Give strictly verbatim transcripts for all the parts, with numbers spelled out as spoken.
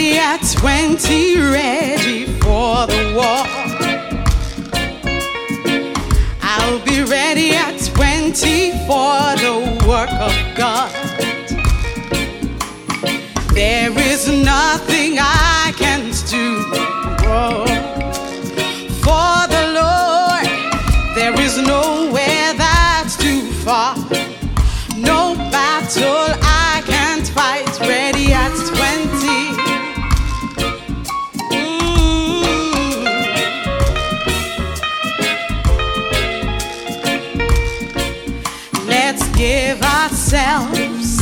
ready at twenty, ready for the war. I'll be ready at twenty for the work of God. There is nothing I can't do oh, for the Lord. There is nowhere that's too far. No battle I can't fight. Ready at twenty. Mm. Let's give ourselves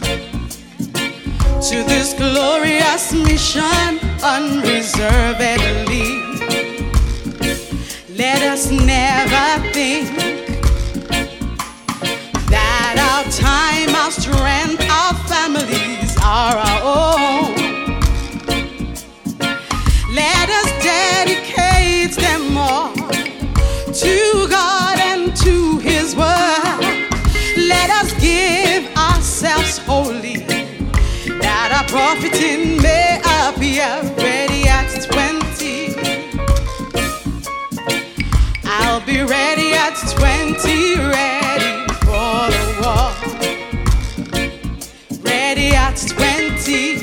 to this glorious mission unreservedly. Let us never think that our time, our strength, our families are our own. Let us dedicate them all to God and to His Word. Let us give ourselves wholly, that our profiting may appear. Ready at twenty. I'll be ready at twenty, ready for the war. Ready at twenty.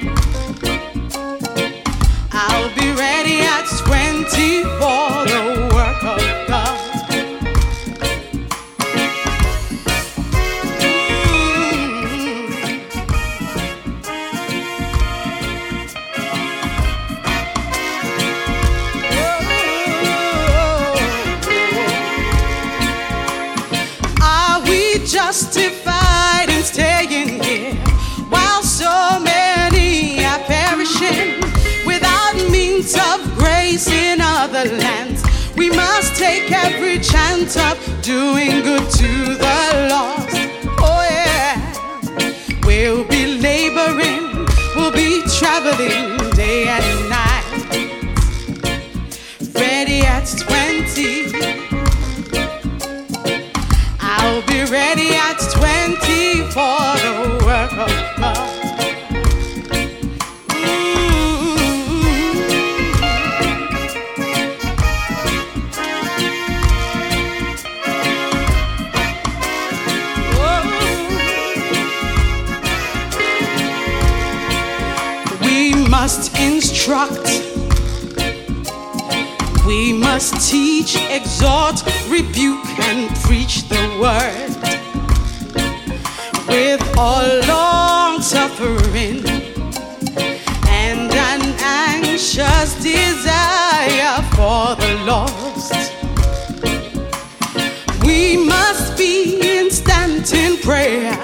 I'll be ready at twenty for the work of God. Justified in staying here while so many are perishing without means of grace in other lands. We must take every chance of doing good to the lost. Oh yeah, we'll be laboring, we'll be traveling day and night. Ready at twenty. I'll be ready at twenty for the work of God. Mm-hmm. We must instruct, we must teach, exhort, rebuke, and preach the word with all long suffering and an anxious desire for the lost. We must be instant in prayer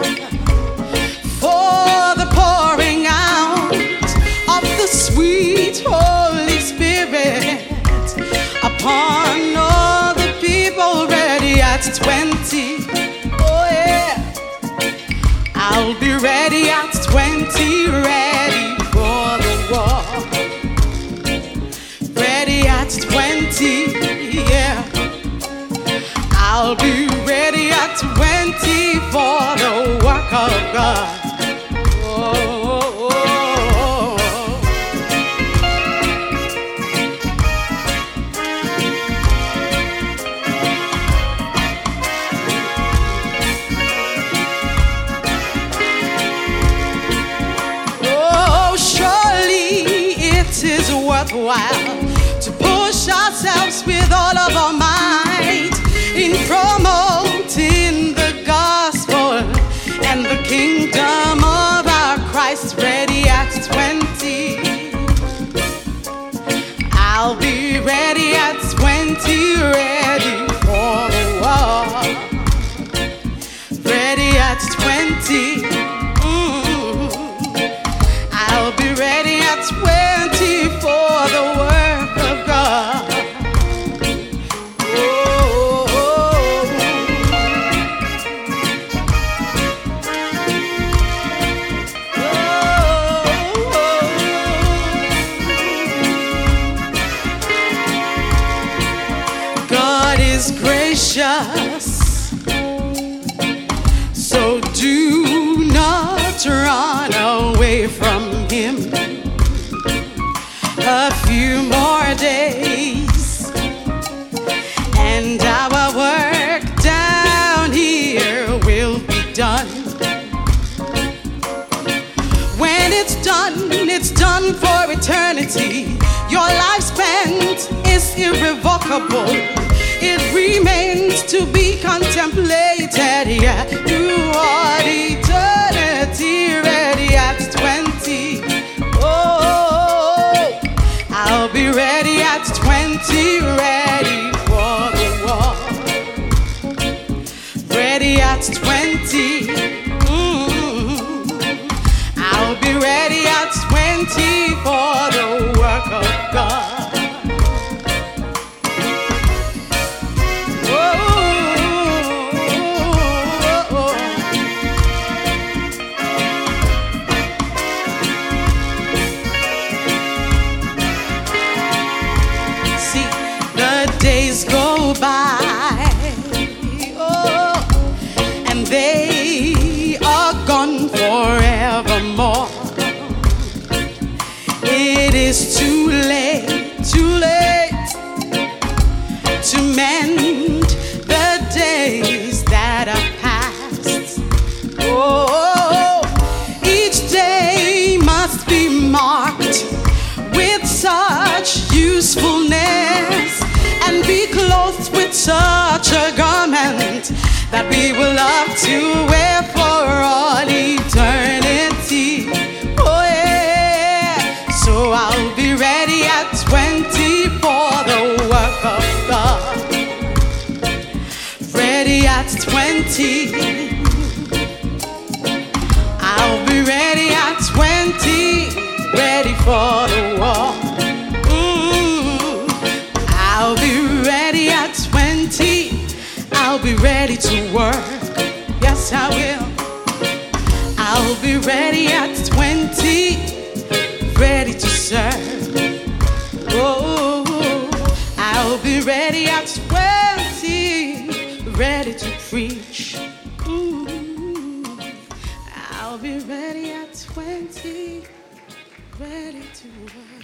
for the pouring out of the sweet Holy Spirit upon all the people. Ready at twenty. Oh yeah, I'll be ready at twenty, ready for the war. Ready at twenty, yeah, I'll be ready at twenty for the work of God. Oh, oh, oh. Worthwhile to push ourselves with all of our might in promoting the gospel and the kingdom of our Christ. Ready at twenty. I'll be ready at twenty, ready for the war. Ready at twenty. Mm. I'll be ready at twenty for the work of God. Oh, oh, oh. Oh, oh. God is gracious, so do not run away from Him. a few more days, and our work down here will be done. When it's done, it's done for eternity. Your life spent is irrevocable. It remains to be contemplated. Yeah, you are eternity ready at twenty. Oh, I'll be ready at twenty, ready for the war. Ready at twenty. Mm, I'll be ready at twenty for the work of God. Days go by, oh, and they are gone forevermore. It is too late, too late to mend the days that are past. Oh, each day must be marked with such usefulness, and be clothed with such a garment that we will love to wear for all eternity. Oh yeah, so I'll be ready at twenty for the work of God. Ready at twenty. I'll be ready at twenty, ready for the war. I'll be ready at twenty. I'll be ready to work. Yes, I will. I'll be ready at twenty, ready to serve. Oh, I'll be ready at twenty, ready to preach. Ooh, I'll be ready at twenty, ready to work.